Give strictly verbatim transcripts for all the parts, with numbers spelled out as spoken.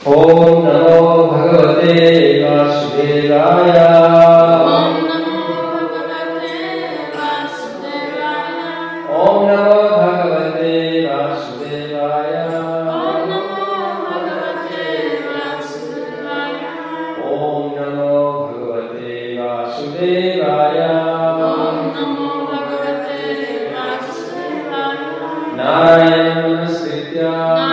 Om Namo Bhagavate Vasudevaya. Om Namo Bhagavate Vasudevaya. Om Namo Bhagavate Vasudevaya. Om Namo Bhagavate Vasudevaya. Om Namo Bhagavate Vasudevaya. Om Namo Bhagavate Vasudevaya. Narayana Namaskritya.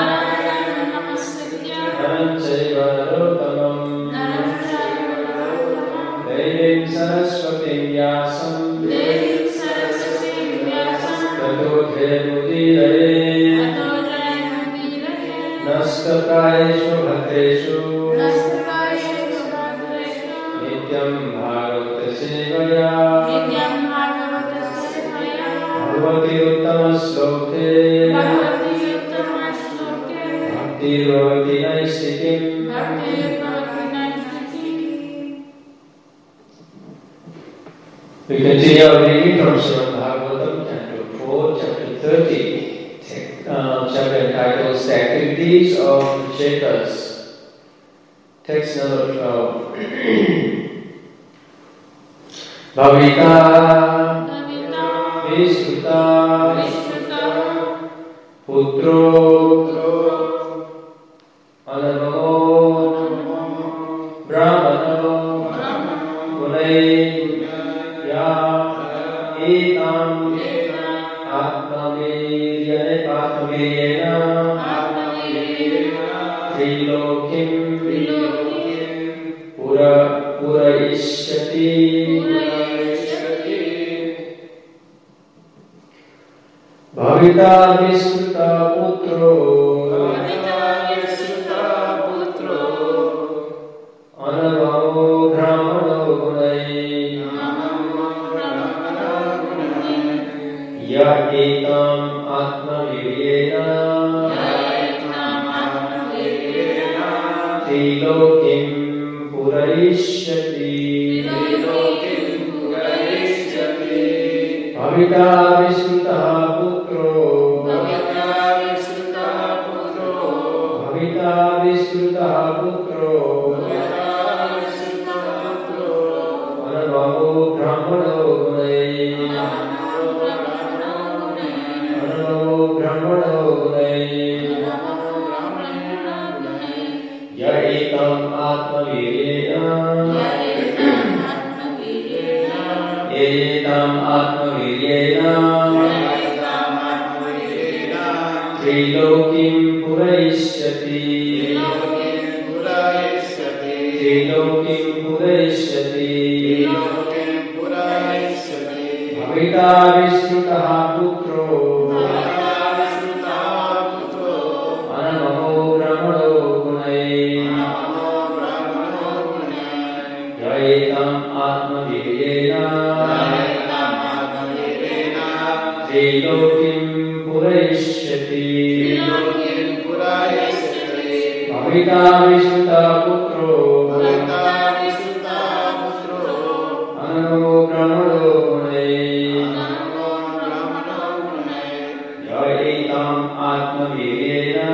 Saraswati Vyasam Devim Saraswati Vyasam Tato Jayamudiraye Tato Jayamudiraye Nastakaeshu Bhatreshu Nastakaeshu Bhatreshu Nityam Bhagavata Sevaya Nityam Bhagavata Sevaya Bhagavati Uttama Sloke Bhagavati Uttama Sloke Bhakti Bhavati Naisikim Bhakti We continue our reading from Srimad Bhagavatam, Canto four, Chapter thirty, uh, chapter entitled The Activities of Kshetras. Text number twelve. Bhavita Vishruta Putro Anamamo Brahmano Gunai Etam Atmaviryane Patmaviryena Trilokim Pura Purayishyati Bhavita Vishruta Putro Anamamo Brahmano Gunai Ya etam atmaviryena Trilokim purayishyati Bhavita Vishruta Putro Bhavita Vishruta Putro Anamamo Brahmano Gunai Brahmano Gunai Ya etam atmaviryena Etam atmaviryena Trilokim purayishyati Trilokim purayishyati Bhavita Vishruta Putro Anamamo Brahmano Gunai Ya etam atmaviryena Trilokim purayishyati Bhavita Vishruta Putro Anamamo Brahmano Gunai Ya etam atmaviryena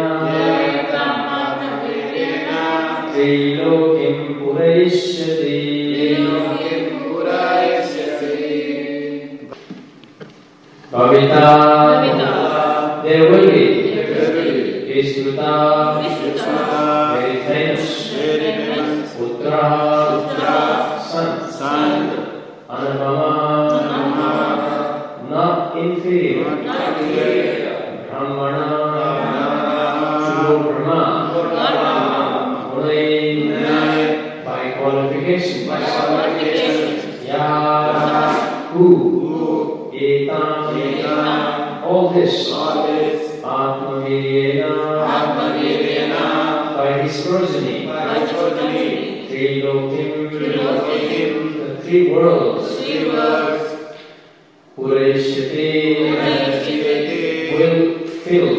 Trilokim purayishyati Bhavita There will be Vishruta Very famous Putra Son Anupama Not inferior Brahmana Shubho Brahma Only by qualification Ya Who Etam All this Atmaviryena by his progeny Trilokim the three worlds Purayishyati will fill.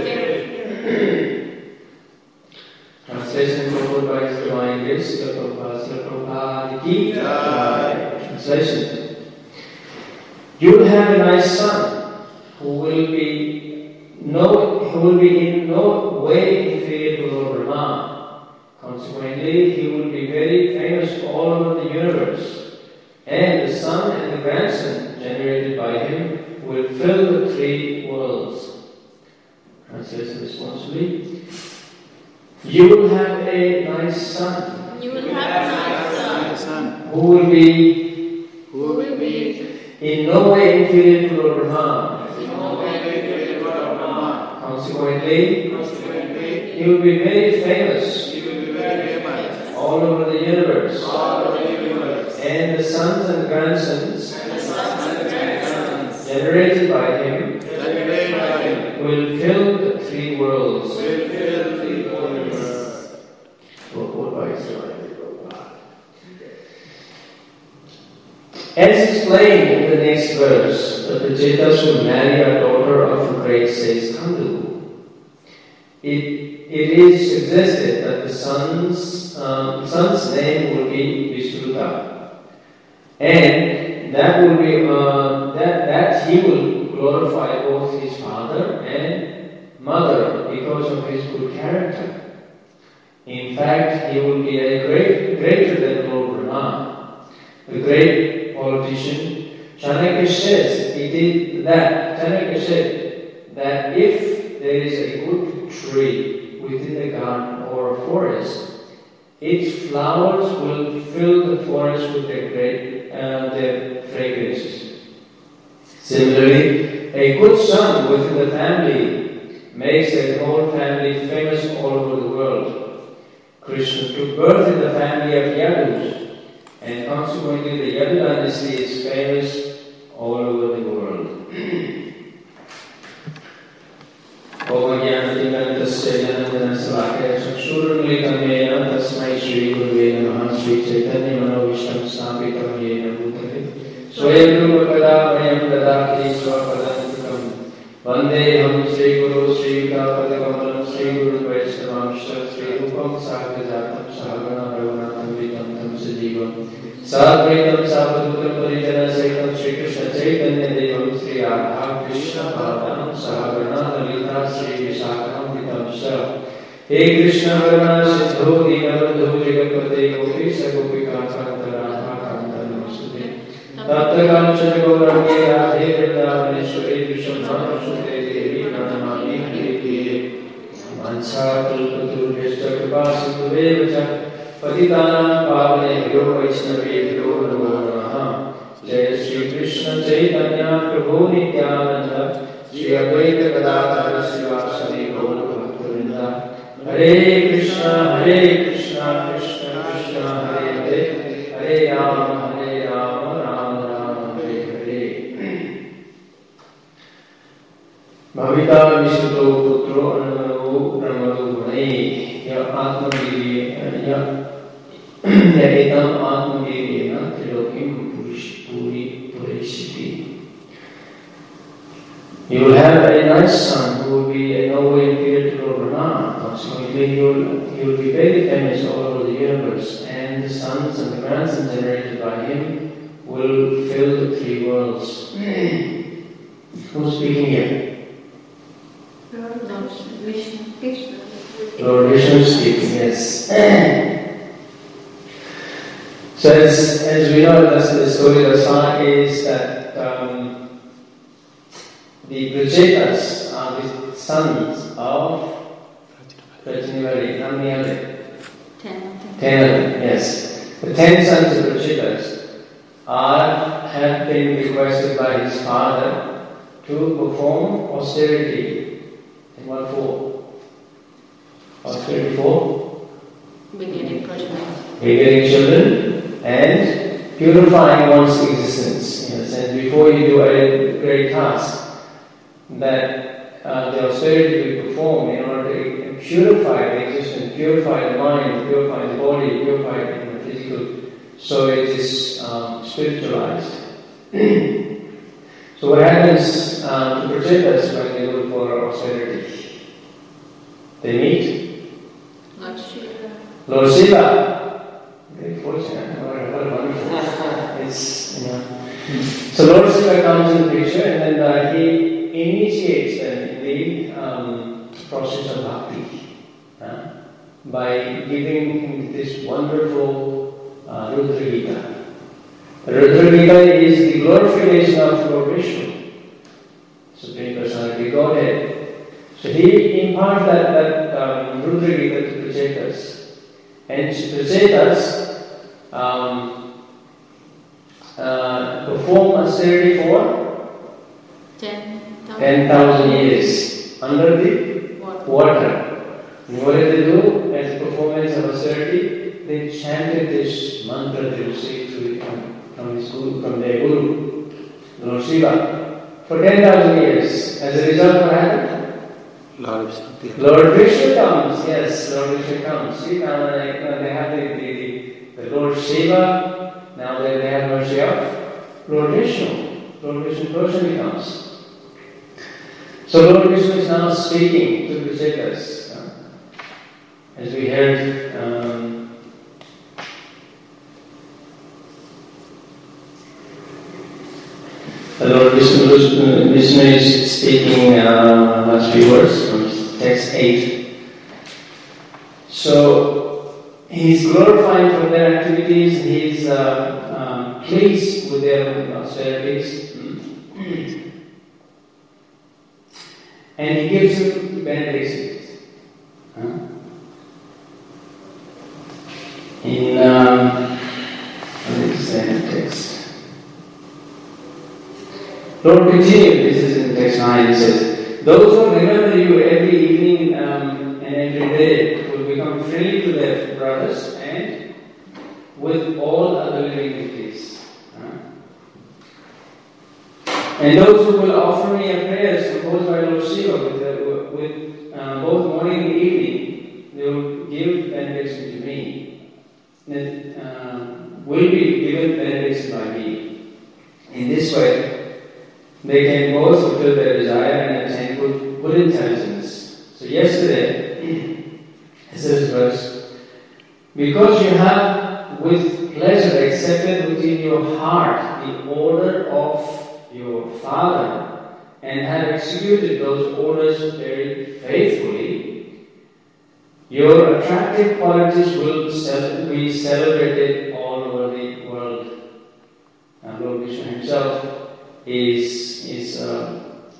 Translation proposed by His Divine Grace, Prabhupada Ki Jai. Translation. You will have a nice son who will be no who will be in no way inferior to Lord Brahma. Consequently, he will be very famous all over the universe, and the son and the grandson generated by him will fill the three worlds. Translation responsibly. You will have a nice son. You will have a nice son. Who will be, who will be in no way inferior to Lord Brahma. in no way inferior to Lord Brahma. Consequently, Consequently, he will be very famous. he will be very famous all over the universe. all over the universe. And the sons and grandsons And the sons and grandsons generated by him generated by him will fill the three worlds. will fill the universe. As explained in the next verse, the Prachetas will marry a daughter of the great sage Kandu. It, it is suggested that the son's, um, son's name will be Vishruta, and that will be uh, that that he will glorify both his father and mother because of his good character. In fact, he will be a great greater than Lord Brahma. The great politician Chanakya says it is that Chanakya said that if there is a good tree within the garden or a forest, its flowers will fill the forest with their great uh, their fragrances. Similarly, a good son within the family makes the whole family famous all over the world. Krishna took birth in the family of Yadus, and consequently the Yadu dynasty is famous all over the world. Om Jnana Tasya Janandana Salakaya Chakshurunlitam Yena Tasmai Shri Gurve Namaha Shri Chaitanya Manovishnam Snapitam Yena Bhutale Swayam Rupa Kada Mayam Dadati Swapadantikam Vandeham Shri Guru Shri Yudapadakamalam Shri Guru Vaishnavamsha Shri Rupam Sagajatam Sahagana Raghunatham Vitam Tam Sajivam Sadvaitam Sabadutam Parijana Saitam Shri Krishna Chaitanya Devam Shri Radha Krishna Balaram Sahagana Lalita Shri Vishakam Vitam Shah He Krishna Varana Siddho Dinabandhu Jagapate Gopisa Gopika Kanta Radha Kanta Namaste Tapta Kanchana Gaurangi Radhe Vrindavaneshwari Vishwamana Sute Devi Pranamami Hriye Mansa Kalpatur Vishta Kripa Sindhu Devacha Patitanam Pavane Vyo Vaishnavi Vyo Namo Namaha Jaya Shri Krishna Chaitanya Prabhu Nityananda Shri Advaita Gadadhara Srivasadi Gaura Bhaktavinda Hare Krishna Hare Krishna Krishna Krishna Hare Hare Hare Rama Hare Rama Rama Rama Hare Hare Bhavita Vishnuto Putro Anamaro Brahmado Gunai Ya Atma Viri Ya Yahitam Atma Viri Na Trilokim Puri Purishiti. You will have a nice son who will be in no way inferior to Lord Brahma. Consequently, he will, he will be very famous all over the universe, and the sons and the grandsons generated by him will fill the three worlds. Who's speaking here? Lord Vishnu. Lord Vishnu is speaking, yes. So as, as we know, that's the story of Sana is that um, the Prachetas are the sons of Prajnavari. How many are there? Ten. Ten of them, yes. The ten sons of Prachetas are, have been requested by his father to perform austerity. In what form? Austerity for? Begetting progeny. Begetting children and purifying one's existence. In a sense, before you do a great task, that uh, the austerity we perform in order to purify the existence, purify the mind, purify the body, purify the physical, so it is um, spiritualized. So what happens um, to protect us when they go for austerity? They meet Lord Shiva. Lord Shiva. Very fortunate. What a, what a wonderful. It's, you know. So Lord Shiva comes in the picture, and then uh, he initiates them in the um, process of bhakti. Uh, by giving him this wonderful uh, Rudra Gita. Rudra Gita is the glorification of Lord Vishnu, Supreme Personality Godhead. So he imparts that, that um, Rudra Gita to Prachetas. And Prachetas um, uh, perform austerity for ten thousand years under the Water. water. And what did they do as a performance of austerity? They chanted this mantra they received through, from, from his guru, from their guru, Lord Shiva, for ten thousand years. As a result, what happened? Lord Vishnu. Lord Vishnu comes, yes, Lord Vishnu comes. See, now they, now they have the, the, the Lord Shiva, now they, they have mercy of Lord Vishnu. Lord Vishnu personally comes. So Lord Vishnu is now speaking to the Prachetas. Uh, as we heard, um, the Lord Vishnu, Vishnu is speaking uh, last few words from text eight. So he's glorifying for their activities, he's uh, um, pleased with their austerities. And he gives him benedictions. Huh? In um, what is the text? Lord continued, this is in text nine, he says, those who remember you every evening um, and every day will become friendly to their brothers and with all other living entities. Huh? And those who will offer me a prayers composed by Lord Shiva with, uh, with uh, both morning and evening, they will give benediction to me. That uh, will be given benediction by me. In this way, they can both fulfill their desire and attain good, good intelligence. So yesterday, it says verse, because you have with pleasure accepted within your heart the order of your father and have executed those orders very faithfully, your attractive qualities will be celebrated all over the world. And Lord Vishnu himself is, is uh,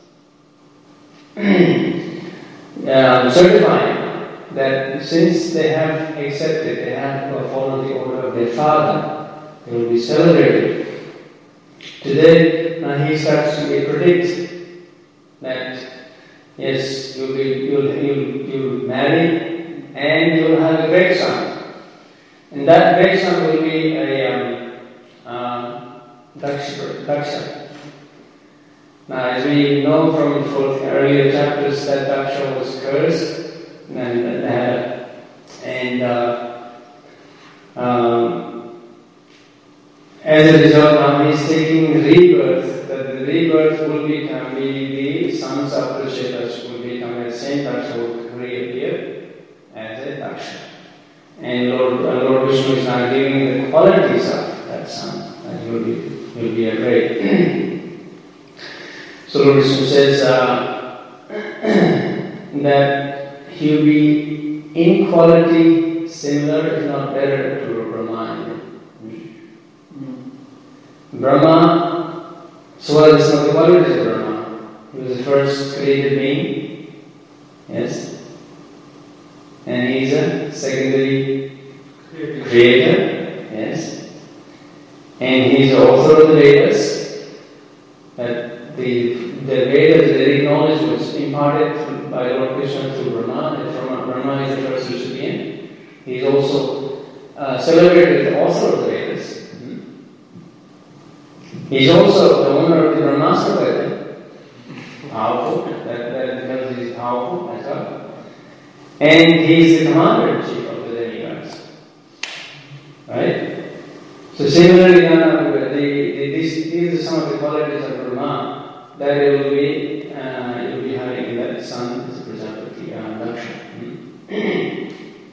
uh, certifying that since they have accepted, they have followed the order of their father, they will be celebrated. Today, uh, he starts to predict that yes, you'll be you'll you'll you'll marry and you'll have a great son, and that great son will be a um, uh, Daksha. Daksha. Now, as we know from the earlier chapters, that Daksha was cursed, and uh, and uh, um, as a result, now he is taking rebirth. That the rebirth will become the, the sons of Prachetas will become the same Daksha will reappear as a Daksha. And Lord, uh, Lord Vishnu is now giving the qualities of that son, and he will be, he will be a great. So Lord Vishnu says uh, that he will be in quality similar, if not better, to Brahma. Brahma, so what is not the qualities of Brahma? He was the first created being, yes, and he is a secondary creator, yes, and he is the author of the Vedas. That the the Vedas, the Vedic knowledge was imparted by Lord Krishna through Brahma, and Brahma, Brahma is the first recipient. He is also uh, celebrated as the author of the Vedas. He is also the owner of the Brahmastra Veda. Powerful, that, that because he is powerful as well. And he is the commander-in-chief of the demigods. Right? So similarly, uh, the, the, these, these are some of the qualities of Brahma that it will be, uh, it will be having in that son as a Prajapati, uh, Daksha.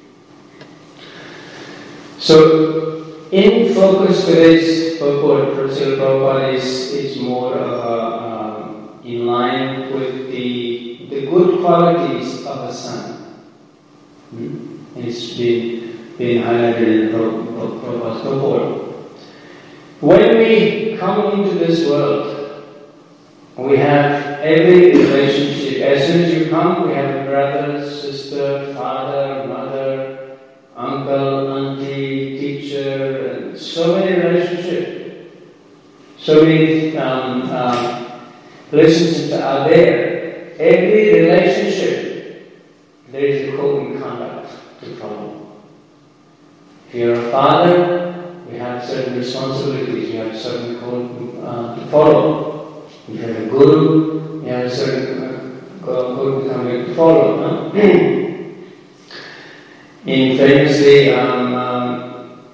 So, in focus today's purport, Srila Prabhupada is, is more of a, um, in line with the, the good qualities of a son. Hmm? It's been, been highlighted in Prabhupada's purport. When we come into this world, we have every relationship. As soon as you come, we have a brother, sister, father, mother, uncle, auntie, teacher, and so many relationships. So many um, um, relationships are there. Every relationship, there is a code and conduct to follow. If you're a father, you have certain responsibilities, you have certain code uh, to follow. If you're a guru, you have a certain uh, code and conduct to follow. No? In famously, um, um,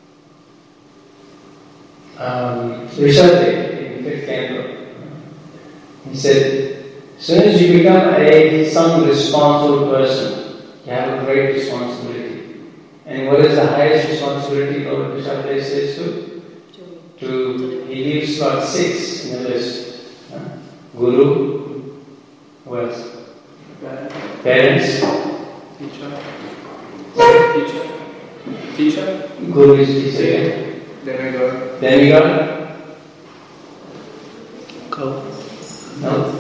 um, Rishabdev in fifth canto, he said, as soon as you become a some responsible person, you have a great responsibility. And what is the highest responsibility Lord Rishabdev says to? To he gives about six in the list. Uh, Guru, who else? Parents, teacher, teacher, teacher. Guru is teacher. Demigod. Demigod. Go. No.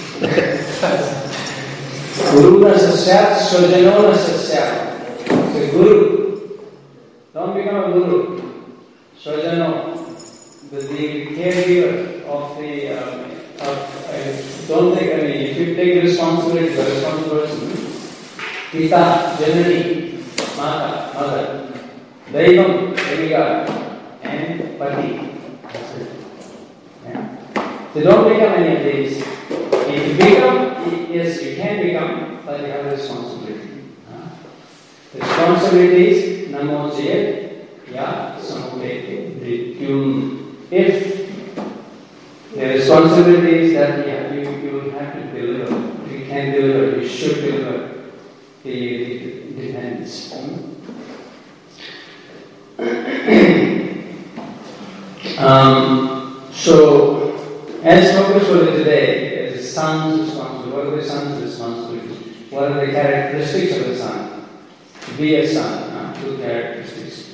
Guru Nasasya, Sojano Nasasya. The Guru. Don't become a Guru. Sojano. The, the caregiver of the. Um, of, uh, don't take, I mean, if you take responsibility, the responsible person. Pita, Janani, Mata, Mother. Daivam, Demigod, and Pati. That's it. Yeah. So don't become any of these. If you become, yes, you can become, but you have a responsibility. Uh, responsibilities, namojye, ya, samupete, vrityum. If the responsibilities that you, have, you, you have to deliver, if you can deliver, you should deliver. It depends. um, so, as focus for today, as a son's responsibility, what are the son's responsibilities? What are the characteristics of the son? To be a son, uh, two characteristics.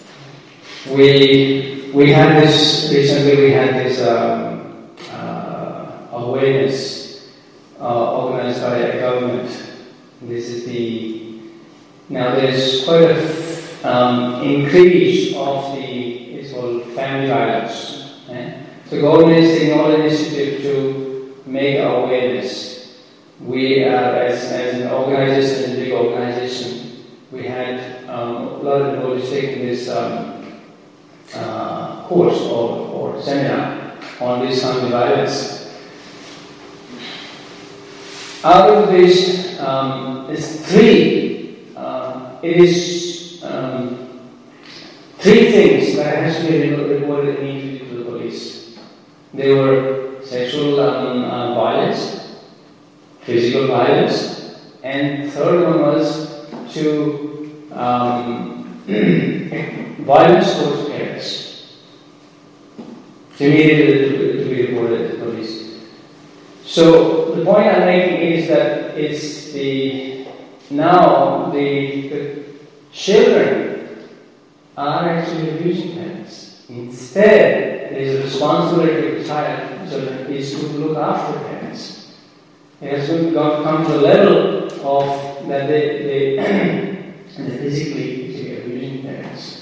We we had this recently. We had this um, uh, awareness uh, organized by a government. This is the now. There's quite a um, increase of the it's called family violence. Eh? So government is taking all initiative to make awareness. We are as as an organization, a big organization, we had um, a lot of devotees taking this um, uh, course or, or seminar on this family violence. Out of this, um, is three. Uh, it is um, three things that has to be reported immediately to the police. They were sexual um, uh, violence, physical violence, and third one was to um, violence towards parents. So immediately to, to be reported to the police. So the point I'm making is that it's the now the, the children are actually abusing parents. Instead, there is a responsibility of the child children is to look after parents. It has to come to the level of that they they, they physically abusing parents.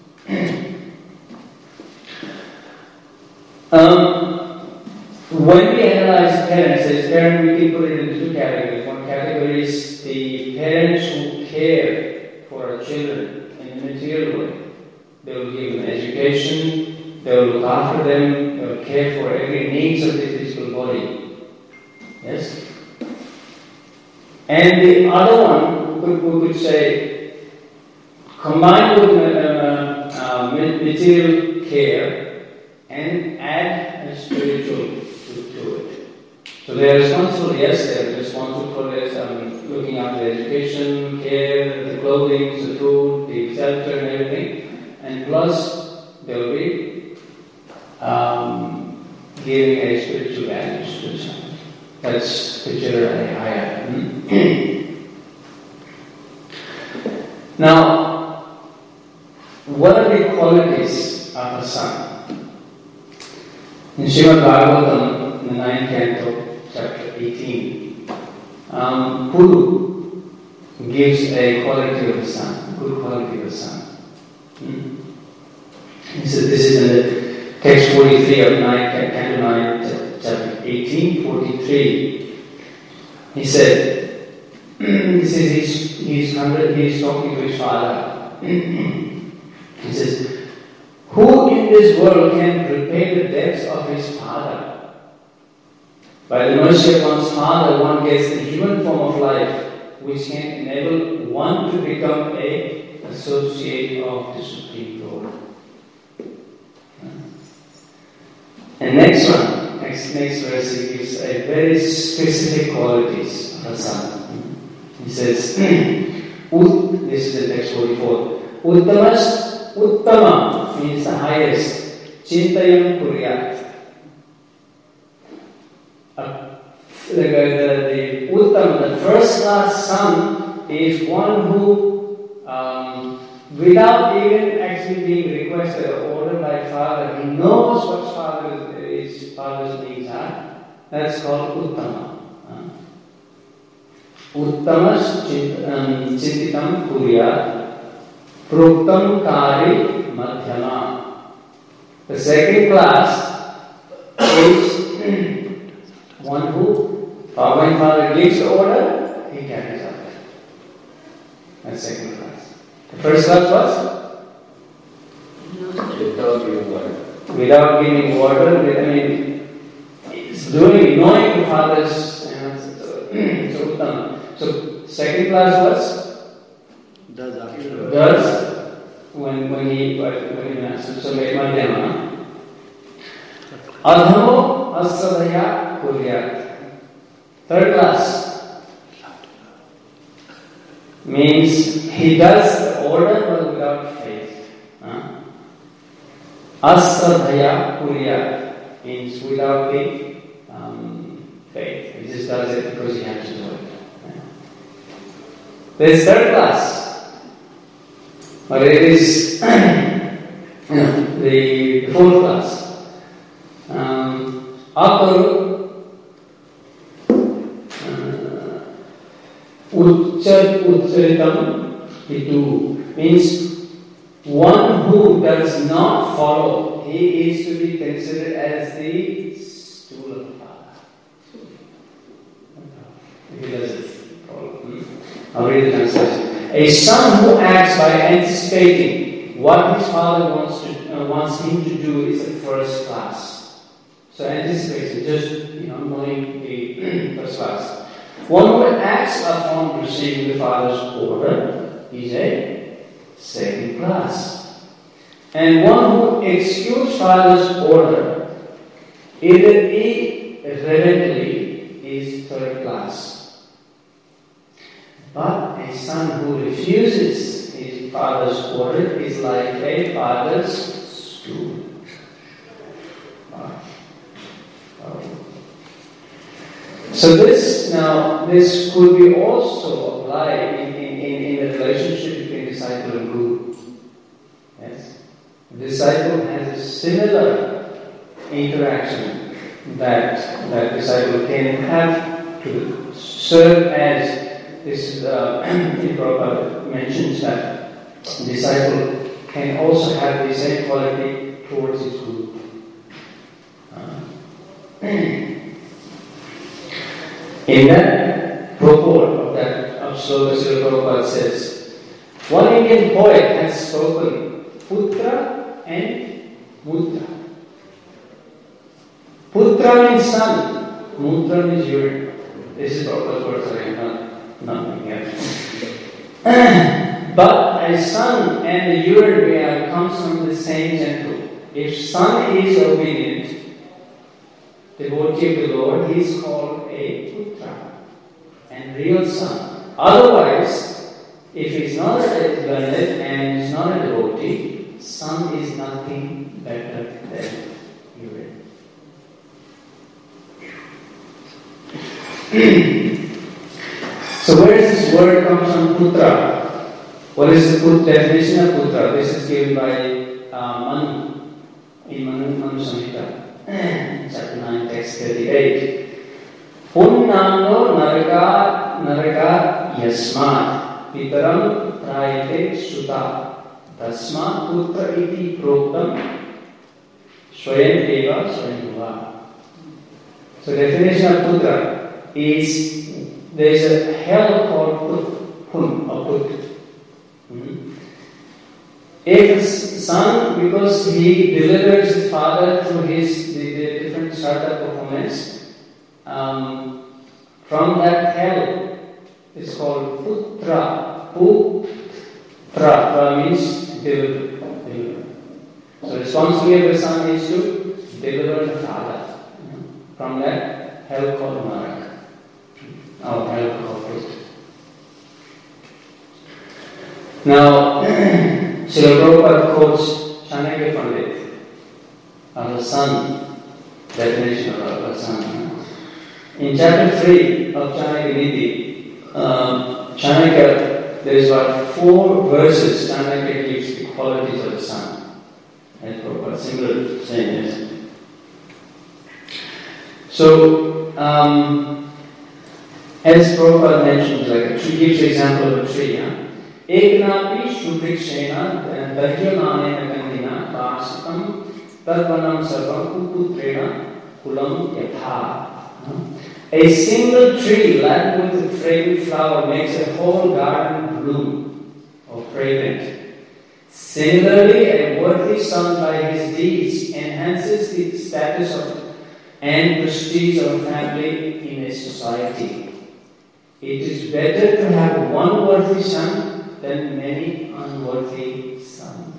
um, When we analyze parents, as parents, we can put it into two categories. One category is the parents who care for our children in a material way. They will give them education, they will look after them, they will care for every needs of the physical body. Yes? And the other one, we could, we could say, combined with uh, uh, material care and add a spiritual to it. So they are responsible, yes, they are responsible for this, um, looking after the education, care, the clothing, the food, the shelter and everything. And plus, they will be um, giving a spiritual values to the child. That's the children I have. Now, what are the qualities of a son? In Srimad Bhagavatam, in the ninth canto, chapter eighteen, um, Puru gives a quality of a son, good quality of a son. Hmm? He said, this is in the text forty-three of nine, canto nine, chapter eighteen, forty-three. He said, he says he's, he's, he's talking to his father. He says, who in this world can repay the debts of his father? By the mercy of one's father, one gets the human form of life, which can enable one to become a associate of the Supreme Lord. And next one, next, next verse, he gives a very specific qualities of a son. He says, Ut, this is the text forty-four, Uttamas, Uttama means the highest, Chintayam Kuryat. Uh, the, the, the Uttam, the first class son, is one who, um, without even actually being requested or ordered by father, he knows what father, his father's needs are. That's called Uttama. Uttamas Chintitam Kuryat Pruktam Kari Madhyama. The second class is one who, when father gives the order, he carries out. That's second class. The first class was? Without giving water. Without giving water, I mean, it's doing, knowing the father's, you know, so Uttama. So, second class was? Does after. Does, when, when he, when he answers. So, Madhyama. Adhamo Asadhaya Kuryat. Third class means he does the order but without faith. Huh? Asadhaya Kuryat means without the um, faith. He just does it because he has to do it. There is third class, but it is you know, the fourth class. Um, Akaru Uchchar Uchcharitam Hitu means one who does not follow. He is to be considered as the stool of the father. If he doesn't follow. Hmm? I'll read the translation. A son who acts by anticipating what his father wants to uh, wants him to do is the first class. So anticipation, just you know, knowing the first class. One who acts upon receiving the father's order is a second class. And one who executes father's order, either irreverently, is third class. But a son who refuses his father's order is like a father's stool. So this now, this could be also applied in, in, in, in the relationship between disciple and guru. Yes? The disciple has a similar interaction that that disciple can have to serve as this uh, Prabhupada mentions that disciple can also have the same quality towards his guru. Uh, In that purport of that of Sloka, Srila Prabhupada says, one Indian poet has spoken Putra and Mutra. Putra means son, Mutra means urine. This is Prabhupada's word, sorry, not nothing else. But a son and the urine comes from the same temple. If son is obedient, devotee of the Lord, he is called a putra and real son. Otherwise, if he is not a learned and is not a devotee, son is nothing better than urine. So where does this word come from, putra? What is the put, definition of putra? This is given by uh, Manu in Manu, Manu Samhita, chapter nine, text thirty-eight. Punnamno naraka naraka yasmat pitaram prayate suta tasmat putra iti proktam swayam eva swayamva. So definition of putra is there is a hell called put, pun or put. Mm-hmm. If a son, because he delivers his father through his the, the different startup performance, um, from that hell is called putra. Putra. Pra means deliver. deliver. So responsibility of the son is to deliver the father from that hell called Narak. Or hell called Put. Now, Srila Prabhupada quotes Chanakya Pandit of the son, definition of a son. In chapter three of Chanakya Niti, um, Chanakya, there is about four verses Chanakya gives the qualities of the son. And Prabhupada, similar saying this. So, um, as Prabhupada mentions, like a tree, gives the example of a tree. Huh? Eknapi Shubrikshena Dahyamanena Gandhina Vasitam Tadvanam Sarvam Kuputrena Kulam Yatha. A single tree laden with a fragrant flower makes a whole garden bloom or fragrant. Similarly, a worthy son by his deeds enhances the status of and prestige of a family in a society. It is better to have one worthy son than many unworthy sons.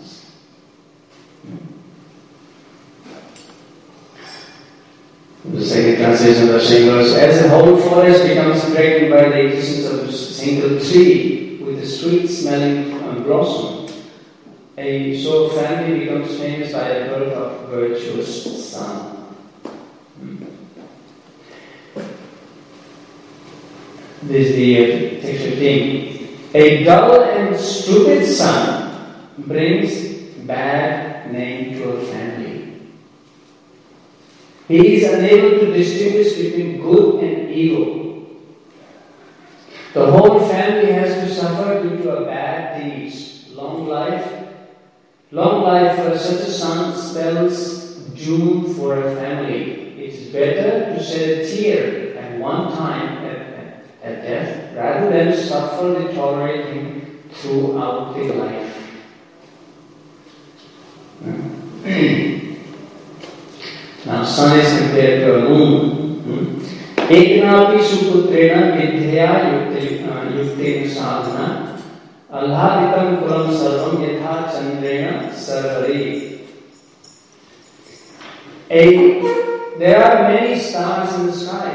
The second translation of the same verse. As the whole forest becomes pregnant by the existence of a single tree with a sweet smelling blossom, a so family becomes famous by the birth of a virtuous son. This is the uh, text fifteen. A dull and stupid son brings bad name to a family. He is unable to distinguish between good and evil. The whole family has to suffer due to a bad deeds. Long life, long life for such a son spells doom for a family. It is better to shed a tear at one time at, at death rather than suffer the tolerating throughout the life. Now, sun is compared to a moon. Eknapi suputrena vidhya yuktena sadhana alhaditam kulam sarvam yatha chandrena sarvari. There are many stars in the sky,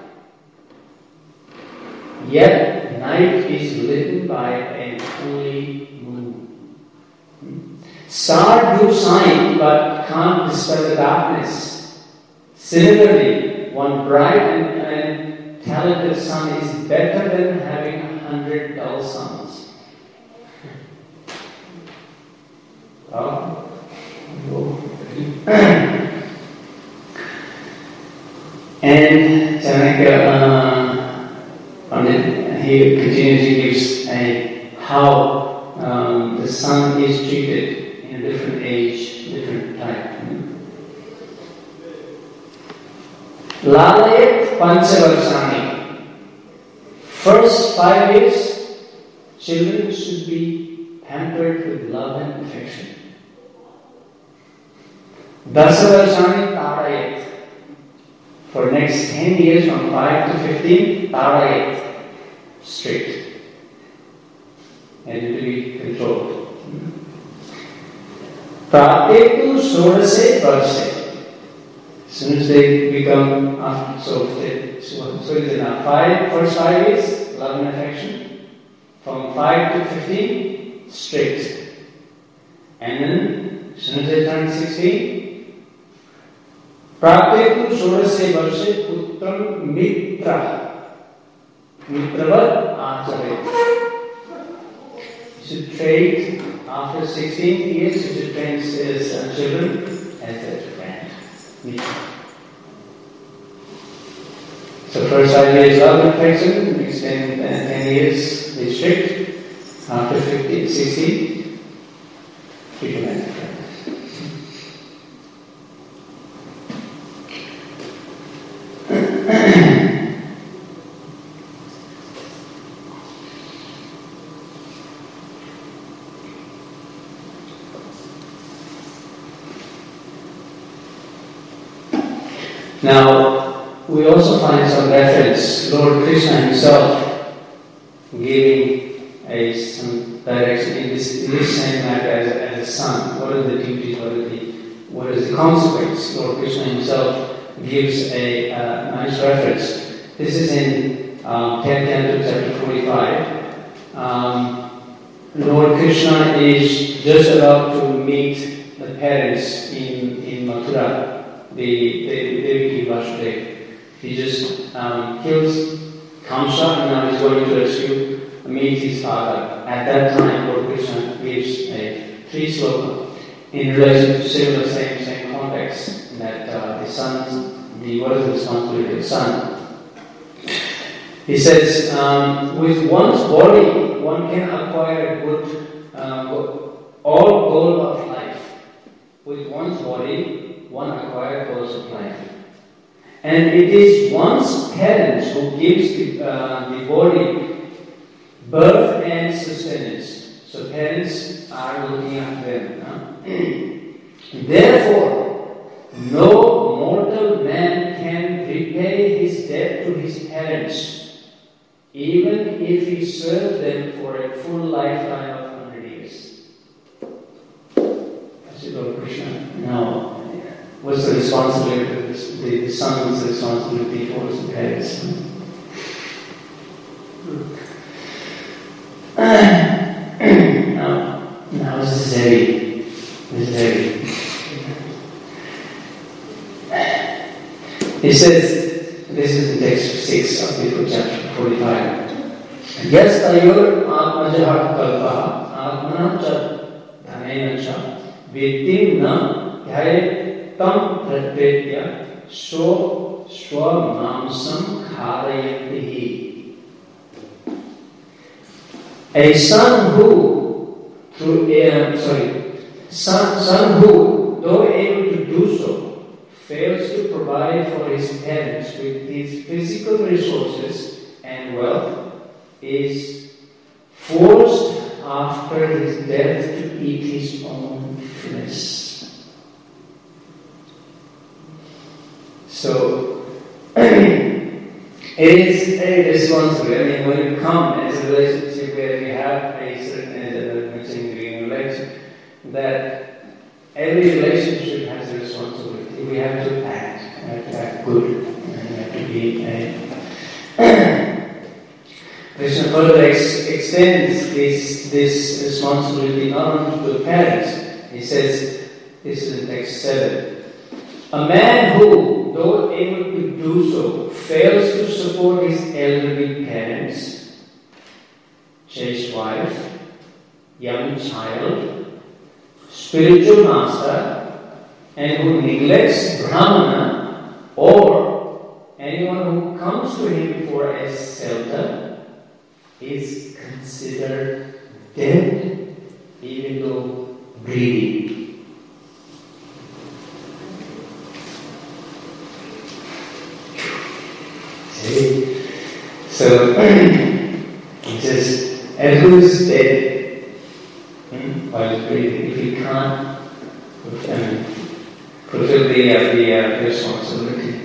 yet night is lit by a holy moon. Stars do shine but can't dispel the darkness. Similarly, one bright and, and talented son is better than having a hundred dull sons. Oh. And Chanakya uh, Pandit, he continues, he gives a, how um, the son is treated in a different age, different type. Lalayat Panchavarshani. First five years, children should be pampered with love and affection. Dasavarshani Tarayat. For next ten years, from five to fifteen, Tarayat. Strict. And it will be controlled. Pratetu Sodase Varse. As soon as they become, after, so, they, so, so it's enough. Five, first five years, love and affection. From five to fifteen, strict. And then, as soon as they turn sixteen, Pratetu Sodase Varshe Putram Mitra. Mitravat Acharya. You should train after sixteen years. You should train his uh, children as a grand. So first five years love and affection, next ten, ten years be strict. After fifteen, sixteen, become an friend. Now, we also find some reference, Lord Krishna himself giving a, some direction in this, in this same matter as a, as a son. What are the duties, what, are the, what is the consequence? Lord Krishna himself gives a uh, nice reference. This is in um, tenth Canto, chapter forty-five. Um, Lord Krishna is just about to meet the parents in, in Mathura. The Devaki Vasudeva. He just um, kills Kamsa and now he's going to rescue, meet his father. At that time, Lord Krishna gives a three sloka in relation to similar same same context that uh, the son, the what is the responsibility of the son? He says, um, with one's body, one can acquire good, uh, all goal of life. With one's body, one acquired goals of life. And it is one's parents who gives the, uh, the body birth and sustenance. So parents are looking after them. Huh? Therefore, no mortal man can repay his debt to his parents, even if he served them for a full lifetime of one hundred years. That's it, Lord Krishna. No. What's the responsibility of this? The, the son's responsibility towards the parents. now, now this is heavy. This is heavy. He says, this is in text six of the chapter forty-five. Yes, tayor atmajahat kalpaha atmanacha dhanenacha vitimna dhyaye tam pratvetya so swamamsam kharayantihi. A son who, through uh, sorry, son, son who, though able to do so, fails to provide for his parents with his physical resources and wealth, is forced after his death to eat his own flesh. So, it is a responsibility. I mean, when you come as a relationship where you have a certain, as I mentioned during election, that every relationship has a responsibility. We have to act, we have to act good, and we have to be a. Krishna further ex- extends this, this responsibility not only to the parents. He says, this is in text seven. A man who, though able to do so, fails to support his elderly parents, chaste wife, young child, spiritual master, and who neglects Brahmana or anyone who comes to him for a shelter, is considered dead, even though breathing. So, it says, and who is dead hmm, while breathing, if he can't um, fulfill the, uh, the uh, responsibility.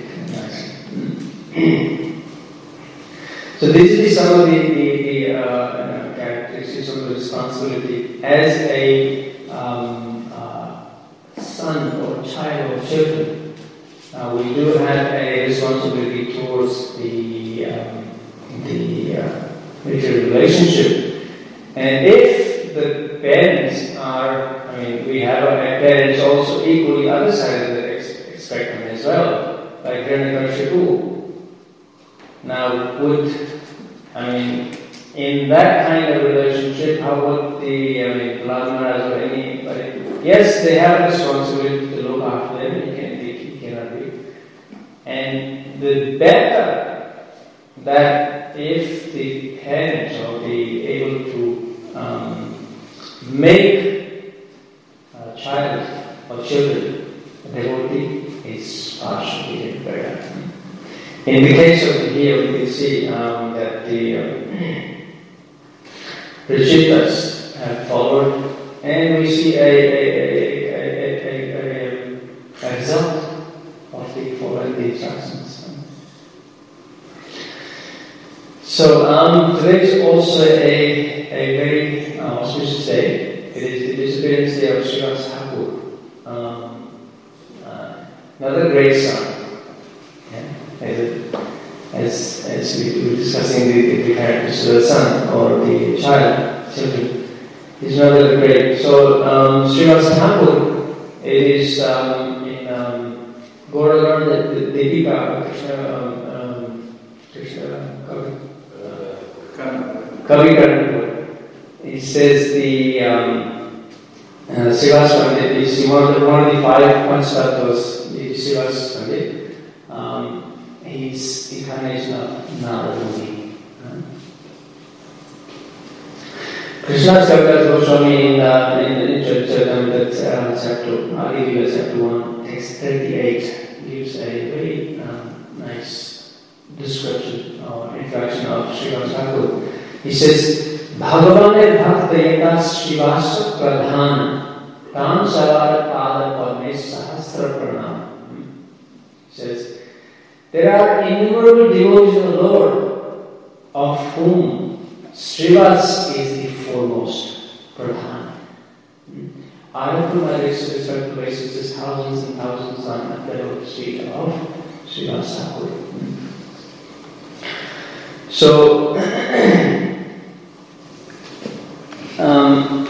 So, these are some of the, the, the uh, characteristics of the responsibility as a um, uh, son or child or children. Uh, we do have a responsibility towards the um, the uh, relationship, and if the parents are, I mean, we have our parents also equally other side of the spectrum as well, like Hiranyakashipu. Now, would I mean in that kind of relationship, how would the, I mean, Prahlad Maharaj or anybody, yes, they have responsibility to look after them, you can be, you cannot be. And the better that if the parents or the able to um, make a child or children a devotee is partially better. In the case of here, we can see um, that the uh, Rachitas have followed, and we see a, a, a, a, a, a, a result of the following the instructions. So um, today is also a, a very uh, auspicious day. It is the disappearance day of Srivas Thakur, um, uh, another great son. Yeah? As, it, as, as we were discussing the, the characters of the son or the child, children, is another great. So um, Srivas Thakur, it is um, in um, Gauragarh, the, the Devika, Krishna, um, um, Krishna, Kavi, Kavi Karnapur. It says the um, uh, Srivas Pandit is one of the, one of the five Panchtattvas, the Srivas Pandit. Um, He's the incarnation of Narada Muni. Krishna's Kaviraj Goswami in the in the Charitamrita uh, chapter, Adi chapter one, text thirty-eight, gives a very um, nice description or introduction of Srivas Thakur. He says, Bhagavan Bhaktayata Srivasa Pradhan Tam Savar Pada Padme Sahasra Pranam. He says, there are innumerable devotees of the Lord, of whom Srivas is the foremost, Pradhan. I have to my respect places, there's thousands and thousands on the little street of Srivas Thakur. So, um,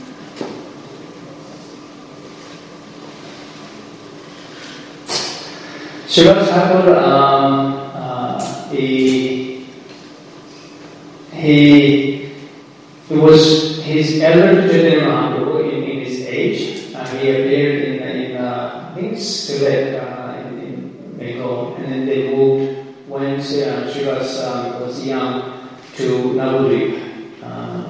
Srivas Thakur, um, uh, he, he, he was his elder to Chaitanya Mahaprabhu in, in his age. Uh, he appeared in, in uh, I think Tibet, uh, in, in Bengal, and then they moved when uh, Srivas um, was young to Navadvip. Uh,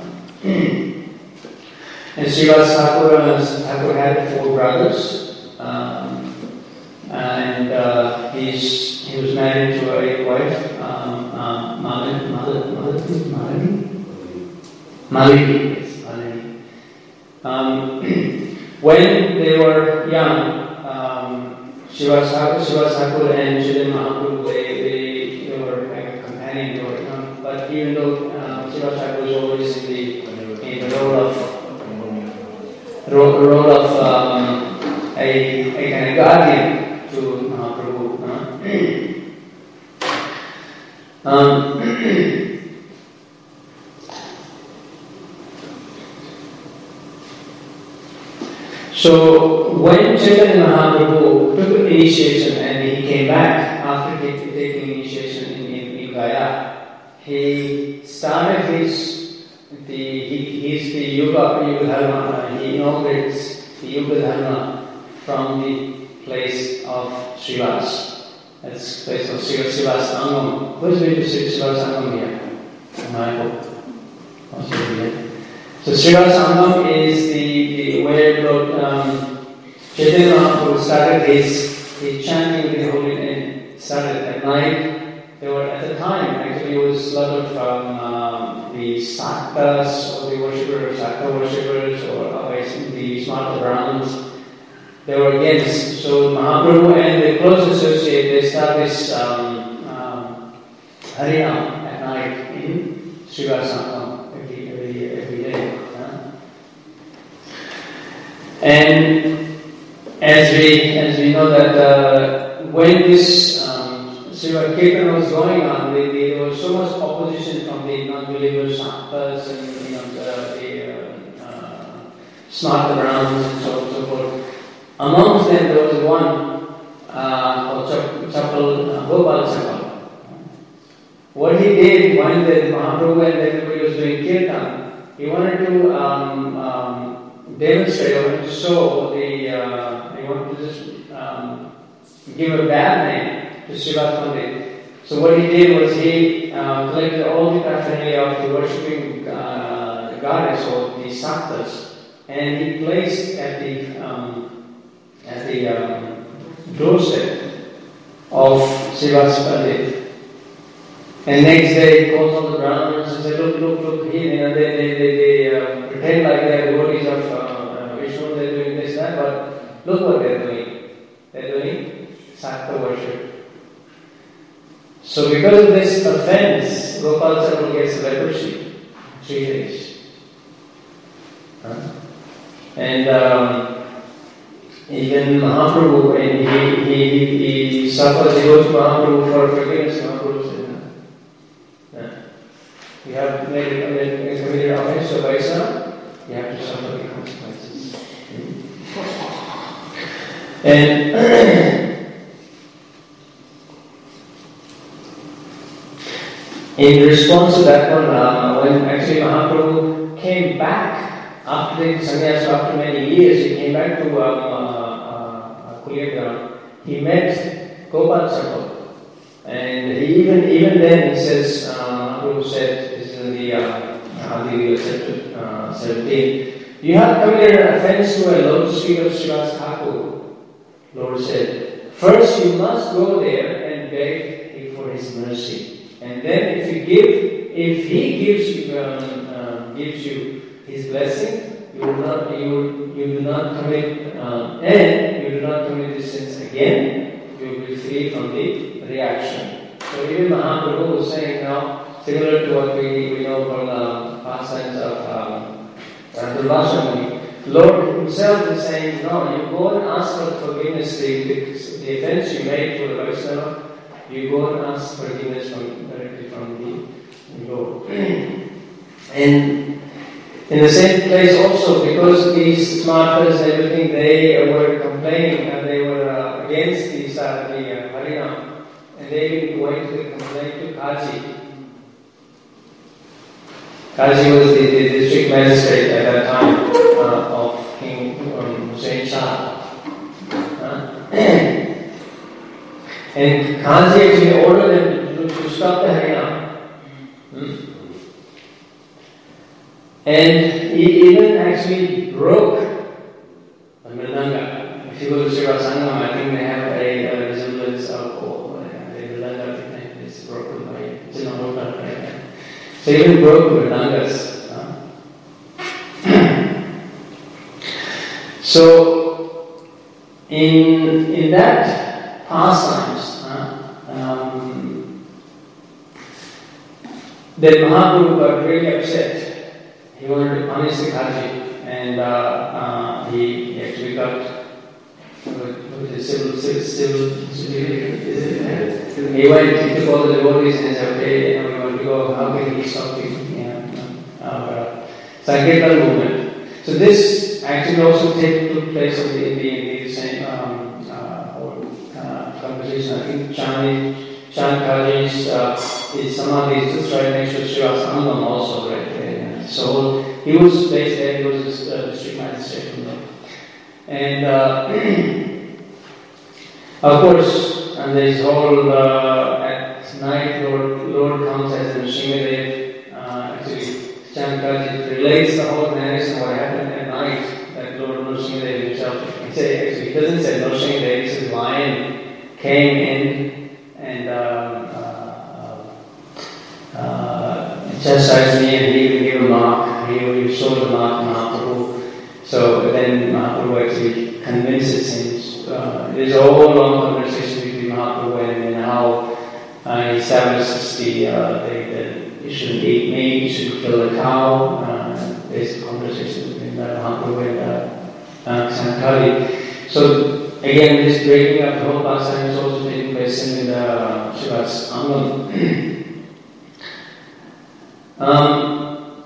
and Srivas Thakur, uh, Thakur had four brothers. Um, And uh, he's, he was married to a wife, um, uh, Malini, Malini, Malini, Malini, yes, Malini. Um, when they were young, um, Srivas Thakur and Chaitanya Mahaprabhu, they, they, they were like a companion, they were young. But even though uh, Srivas Thakur was always in the, in the role of, role, role of um, a, a kind of guardian to Mahaprabhu. Uh, um, so when Chaitanya Mahaprabhu took initiation and he came back after taking initiation in, in, in Gaya, he started his the he, he's the Yuga Yuga Dharma. He inaugurates the Yuga Dharma from the place of Srivas. That's the place of Srivas Angam. Who is going to see Srivas Angam here? Michael. So Srivas Angam is the, the where um, Chaitanya Mahaprabhu started his, his chanting with the holy name. Started at night. There were at the time actually it was a lot of um, uh, the Saktas or the worshippers, Sakta worshippers or always the Smarta Brahmins. They were against. So Mahaprabhu and the close associate, they start this um, um, Harinam at night in Srivas Angam every, every, every day. Uh. And as we as we know that uh, when this um, Sriva Kirtan was going on, they, they, there was so much opposition from the non-believers, Santas, and you know the, the uh, uh, Smarta Brahmins and so on and so forth. Amongst them, there was one uh, called Chapal uh, Gopal Chapal. what he did when the Mahaprabhu and everybody was doing kirtan, he wanted to um, um, demonstrate, or wanted to show the, uh, he wanted to just um, give a bad name to Srivas Pandit. So what he did was he uh, collected all the paraphernalia of the worshipping uh, the goddess or the Saktas, and he placed at the um, at the um, doorstep of Srivas Pandit. And next day he calls all the Brahmins and says, look, look, look, here, you know, they, they, they, they uh, pretend like they're devotees of uh, uh, Vishnu, they're doing this, that, but look what they're doing. They're doing Sakta worship. So because of this offense, Gopal Chakravarti gets leprosy, three days. Huh? And um, even Mahaprabhu, and he, he, he suffers, he goes to Mahaprabhu for forgiveness. Mahaprabhu said, no. No. You have made a committed offense to Vaishnava, you have to suffer the consequences. And in response to that one, uh, when actually Mahaprabhu came back after the sannyas, after many years, he came back to um, uh, uh, Kulyagram. He met Gopal Chakravarti, and he even even then he says, uh, Mahaprabhu said, this is in the Adi uh, uh, seventeen, you have committed an offense to a lotus feet of Srivas Thakur. Lord said, first you must go there and beg him for his mercy. And then if you give, if he gives you, um, uh, gives you his blessing, you will not, you, you do not commit, uh, and you do not commit the sins again, you will be free from the reaction. So even Mahaprabhu was saying now, similar to what we, we know from the pastimes of um, Durvashamuni, Lord himself is saying, no, you go and ask for forgiveness, the, the, the offense you made to the Vaishnava, you go and ask forgiveness from, directly from the Lord. And in the same place also, because these smartas and everything, they were complaining and they were uh, against the, the uh, Harinam, and they even went to complain to Kaji. Kaji was the, the district magistrate at that time uh, of King um, Hussain Shah. Uh, and Kaji actually ordered them to, to stop the Harinam. Hmm? And he even actually broke the Mridanga. If you go to Srivas Sangam, I think they have a, a resemblance of oh, the Mridanga thing is broken by Chinnahotan, right? So he even broke the Mridangas. Uh. So, in in that pastimes, uh, um, then Mahaprabhu got really upset. He wanted to punish the Kaji, and uh, uh, he, he actually got with the civil, civil, civil, civil, he went, he took all the devotees and said, okay, you know, we want to go, how can he stop you? You know, uh, Sankirtan movement. So this actually also take, took place in the, in the, in the same um, uh, old, uh, conversation. I think Chani, Chan Kaji's uh, is Samadhi is just right next to Srivas Angam also, right? So he was based there, he was a uh, district magistrate from there. And uh, of course, and this whole, uh, at night, Lord, Lord comes as a Nrsimhadev. Uh, actually, Chankaji relates the whole narration what happened at night, that Lord Nrsimhadev himself, he say, actually, he doesn't say Nrsimhadev, he says lion came in and uh, uh, uh, chastised me, and he even gave a mark, he even showed the mark Mahaprabhu. So then Mahaprabhu actually convinces him. Uh, there's a whole long conversation between Mahaprabhu and, and how uh, he establishes the, uh, the, the you shouldn't eat meat, you should kill a cow. Uh, there's a conversation between uh, Mahaprabhu and uh, uh, Sankari. So again, this breaking up the whole pastime is also taking place in the uh, Srivas Angam. Um,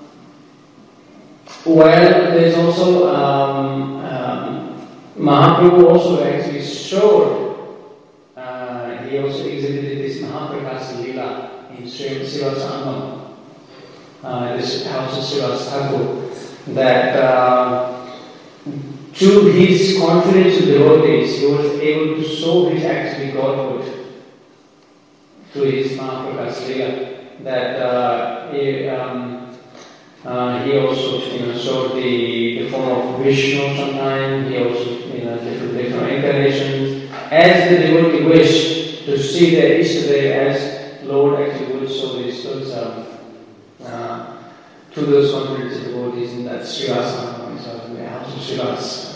well, there's also um, um, Mahaprabhu also actually showed, uh, he also exhibited this Mahaprakash Leela in Sri Srivasangam, uh, this house of Srivas Thakur, that uh, through his confidence with devotees, he was able to show his actually Godhood through his Mahaprakash Leela. That uh, he, um, uh, he also you know, showed the, the form of Vishnu sometime, he also you know, different, different incarnations. As the devotee wished to see their Ishtadev as Lord actually would show this those, um, uh, to those confident devotees in that Srivasangam, so the house of Srivas.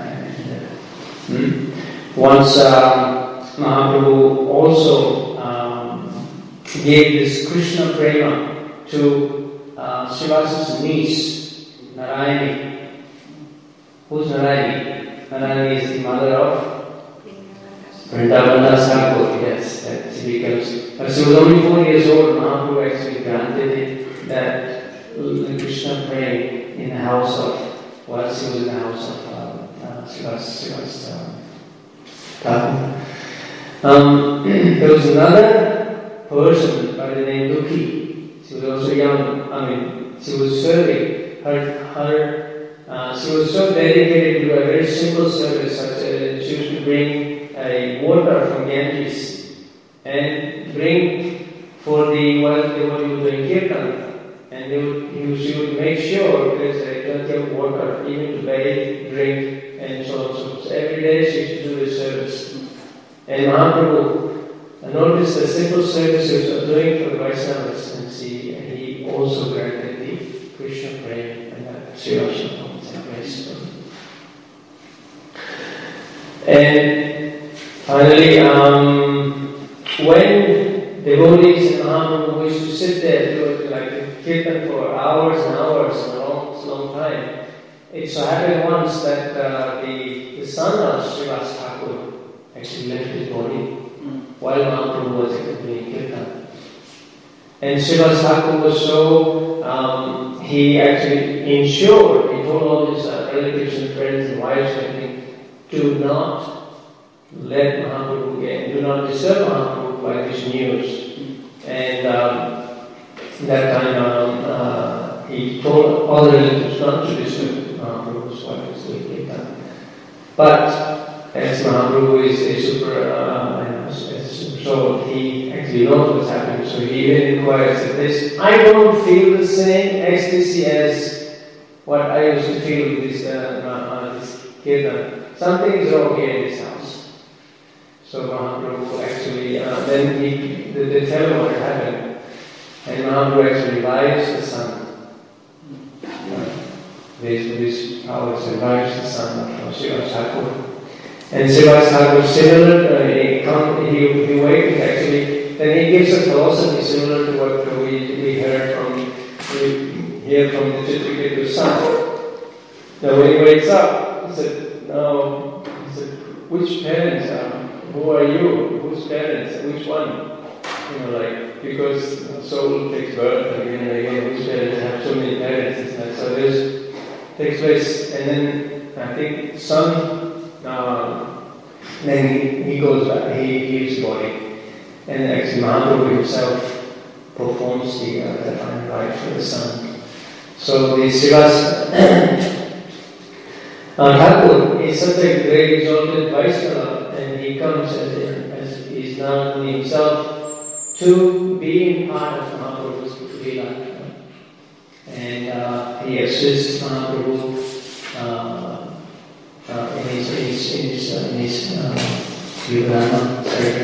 Hmm? Once um, Mahaprabhu also um, gave this Krishna prema to uh, Srivas's niece, Narayani. Who's Narayani? Narayani is the mother of Vrindavan Thakur, yes, that she becomes. But she was only four years old. Mahaprabhu actually granted it that the Krishna prayed in the house of, while she was in the house of uh, uh, Srivas, Srivas uh, Thakur. Um, there was another person by the name Dukhi. She was also young. I mean, she was serving. Her, her, uh, she was so dedicated to a very simple service, such as she used to bring a water from Ganges and bring for the while they were doing kirtan, and they would, he would, she would make sure there's a plenty of water, even to bathe, drink, and so on. So, so every day she used to do this service. And Mahaprabhu noticed the simple services of doing for the Vaishnavas, and see, and he also granted the Krishna prayer and that Srivasangam. And finally, um, when devotees and Mahaprabhu used to sit there, they would like kirtan for hours and hours and a long, long time. It so happened once that uh, the, the son of Srivas Thakur actually left his body mm. while Mahaprabhu was doing kirtan. And Srivas Thakur was so, um, he actually ensured, he told all his uh, relatives and friends and wives and everything, do not let Mahaprabhu get, do not disturb Mahaprabhu by this news. Mm. And um, that time um, uh, he told all the relatives not to disturb Mahaprabhu's wife was doing kirtan. But as Mahaprabhu is a super, uh, as a super soul, he actually knows what's happening. So he even inquires at this. I don't feel the same ecstasy as what I used to feel with this, uh, uh, this kirtan. Something is wrong here in this house. So Mahaprabhu actually, uh, then he, they, they tell him what happened. And Mahaprabhu actually revives the son. Uh, this, this powers revives the son of Srivas Thakur. And Srivas Thakur, similar, uh, he, come, he, he wakes actually, then he gives a philosophy similar to what we, we heard from, we hear from the Chitraketu son. Now when he wakes up, he said, now, he said, which parents are, who are you, whose parents, which one? You know, like, because the soul takes birth again and again, which parents have so many parents, isn't it? So this takes place, and then I think son, Uh, then he, he goes back, he leaves the body, and actually Mahaprabhu himself performs the uh, divine rite for the son. So the Srivas uh, Thakur is such a great exalted Vaishnava, and he comes as, as he is now himself to being part of Mahaprabhu's Leela, and uh, he assists Mahaprabhu. Uh, Uh, in his in his in his, uh, in his uh, Yudhana,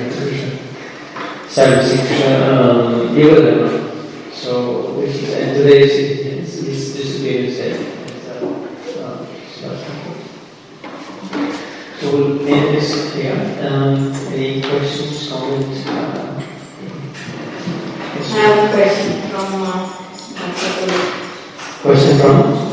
Sarvasiksha Yudhana. So this is, and today is his discipline is said. So we'll end this here. Um, any questions, comments? Uh, I have a question from uh, question from.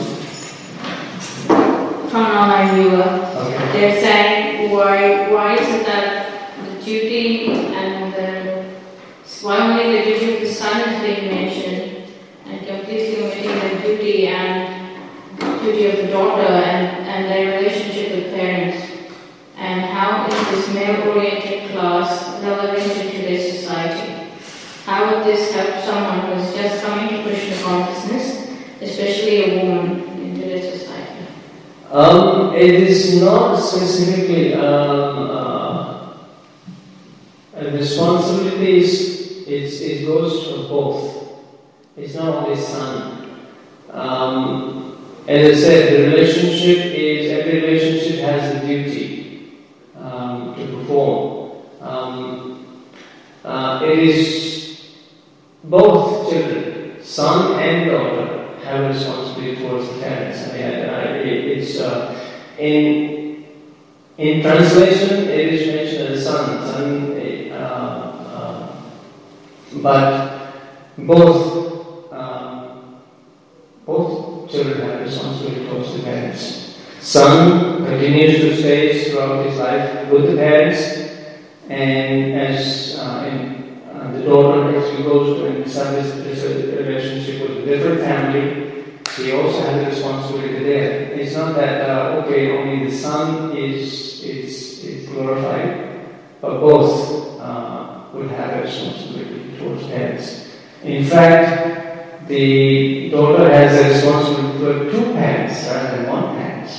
From an online viewer. Okay. They're saying why why is it that the duty and the why only the duty of the son is being mentioned and completely omitting the duty and duty of the daughter and, and their relationship with parents, and how is this male-oriented class relevant to today's society? How would this help someone who is just coming to Krishna consciousness, especially a woman in today's society? Um, it is not specifically um, uh, responsibilities. It's, it goes for both. It's not only son. Um, as I said, the relationship is every relationship has a duty um, to perform. Um, uh, it is both children, son and daughter, have a responsibility towards the parents. I mean, I, it's uh, in in translation it is mentioned as son, son, uh, uh, but both um, both children have responsibility towards the parents. Son continues to stay throughout his life with the parents, and as uh, in, uh, the daughter actually goes to establish this relationship with a different family, he also has a responsibility there. It's not that uh, okay, only the son is is is glorified, but both uh, will have a responsibility towards parents. In fact, the daughter has a responsibility for two parents rather than one parent.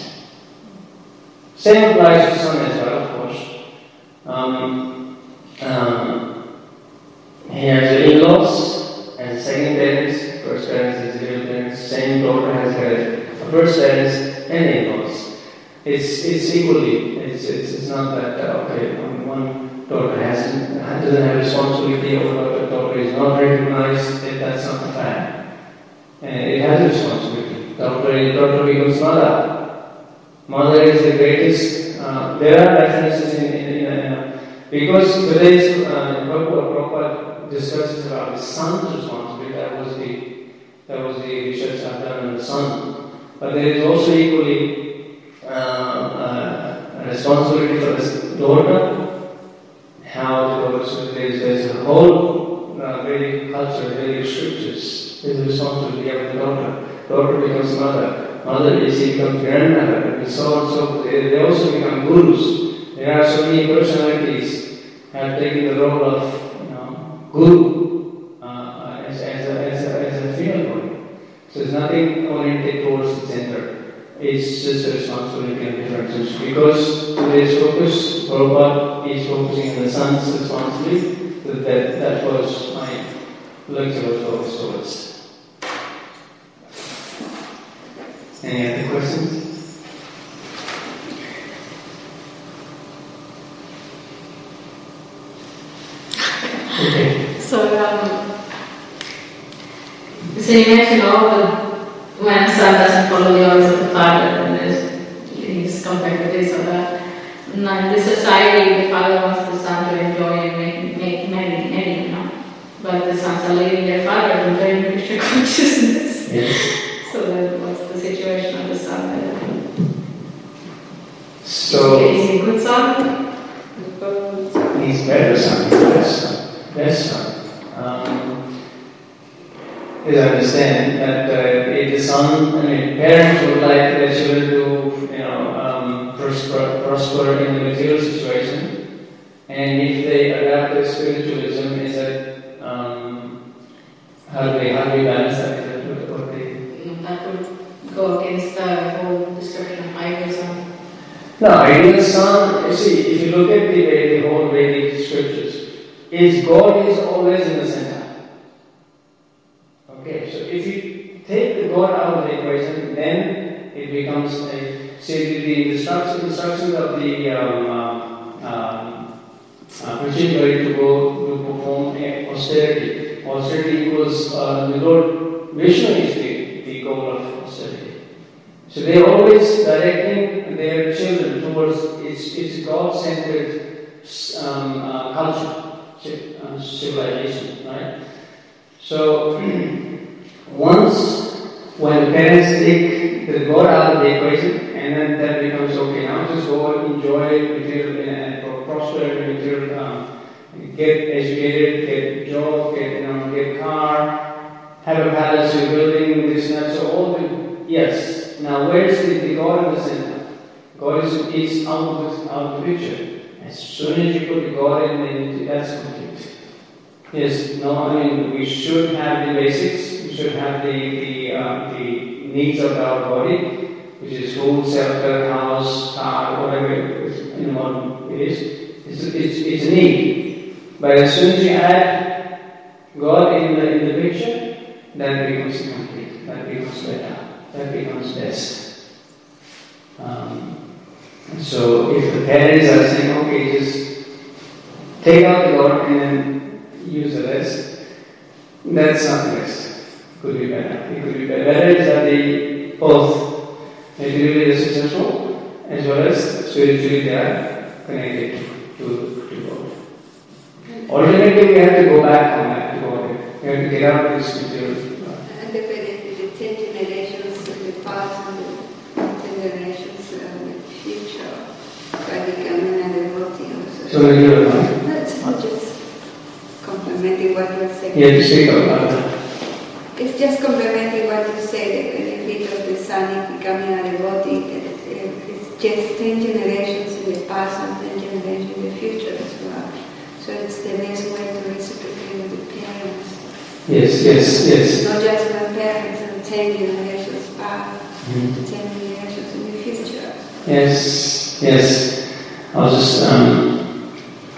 Same applies to son as well, of course. Um, um, he has the in-laws and second parents. First parents is real parents. Same daughter has her first parents and in-laws. It's it's equally. It's it's, it's not that uh, okay. One daughter hasn't doesn't have responsibility, or the daughter is not recognized. That, that's not the fact. And it has a responsibility. Daughter daughter becomes mother. Mother is the greatest. Uh, there are references in in, in, in uh, because today's uh, Prabhupada discusses about the son's responsibility. That was the that was the research I've done on the son. But there is also equally uh, uh, a responsibility for the daughter. How the daughter, so there's, there's a whole uh, Vedic culture, Vedic scriptures. There's a responsibility of the daughter. Daughter becomes mother. Mother is she becomes grandmother. And so on. So they, they also become gurus. There are so many personalities have taken the role of you know, guru uh, as, as a as a as a female body. So there's nothing oriented towards the gender. It's just a responsibility and differences. Because today's focus, Prabhupada is focusing on the son's responsibility. So that that was my lecture was focused towards. Any other questions? Okay. So, um, so you mentioned all the when son doesn't follow the orders of the father, and he's compared to this or that. Now, in this society, the father wants the son to enjoy and make make many, many, you know. But the sons are leaving their father and enjoying Krishna consciousness. Yes. So then what's the situation of the son then? So is he a good son? he's better son, he's best son, best son. Um, is understand that uh, if the son, I mean, parents would like their children to, you know, um, prosper, prosper in the material situation, and if they adapt to spiritualism, is that um, how do they how do we balance that? What they That would go against the whole description of idealism. No, ideal son, you see, if you look at the, the whole Vedic scriptures, is God is always in the center. Okay, so if you take the God out of the equation, then it becomes a, say, the instructions, instructions of the um, uh, um, uh, particularly to go to perform austerity. Austerity equals uh, the Lord Vishnu is the, the goal of austerity. So they are always directing their children towards its, its God-centered um, uh, culture, uh, civilization, right? So once when parents take the God out of the equation, and then that becomes okay. Now just go and enjoy material and prosper in material, um, get educated, get job, get you know, get car, have a palace, you're building this and that. So all the yes. Now, where is the, the God in the center? God is, is out of the, out of the picture. As soon as you put the God in, then that's complete. Yes, no, I mean, we should have the basics, we should have the, the, uh, the needs of our body, which is food, shelter, house, car, whatever it is, in what it is. It's, it's, it's a need. But as soon as you add God in the, in the picture, that becomes complete, that becomes better, that becomes best. Um, so if the parents are saying, okay, just take out the God and then use the rest, that's not best. Could be better. It could be better. Better is that they both materially are successful as well as spiritually they are connected to, to God. Ultimately, we have to go back on that to God. We have to get out of this material. And the, the, the ten generations in the past and the ten generations in the future by becoming a devotee also. So, you're right. That's not just complementing what you're saying. You have to speak about that. It's just complementing what you say, the benefit of the son in becoming a devotee. It's just ten generations in the past and ten generations in the future as well. So it's the best way to reciprocate with the parents. Yes, yes, yes. Not just the parents and ten generations past, Mm-hmm. ten generations in the future. Yes, yes. I was just, um,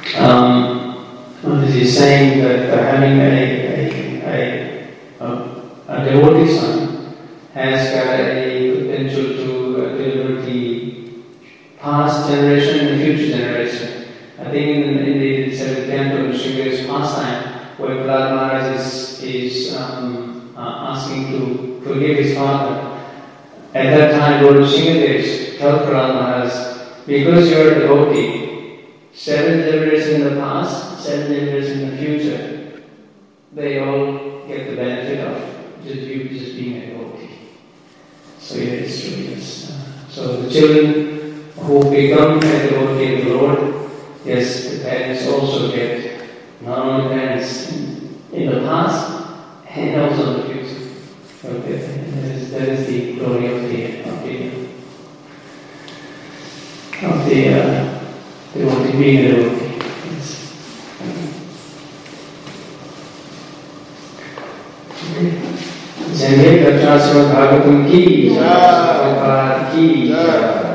um, what is he saying that uh, having a, a, a, a, a devotee son has got a potential to uh, deliver the past generation and the future generation. I think in, in the seventh canto of Srinivas pastime, where Prahlad Maharaj is, is um, uh, asking to forgive his father. At that time, Lord Srinivas told Prahlad Maharaj, because you are a devotee, seven generations in the past, seven generations in the future, they all get the benefit of just you just being a devotee. So yeah, it's true, yes. Uh, so the children who become a devotee of the Lord, yes, the parents also get, not only parents in, in the past and also in the future. Okay, that is, that is the glory of the of the of the uh, devotee, being a devotee. Yes. Jai Jai Bhagavatam ki, Prabhupada ki.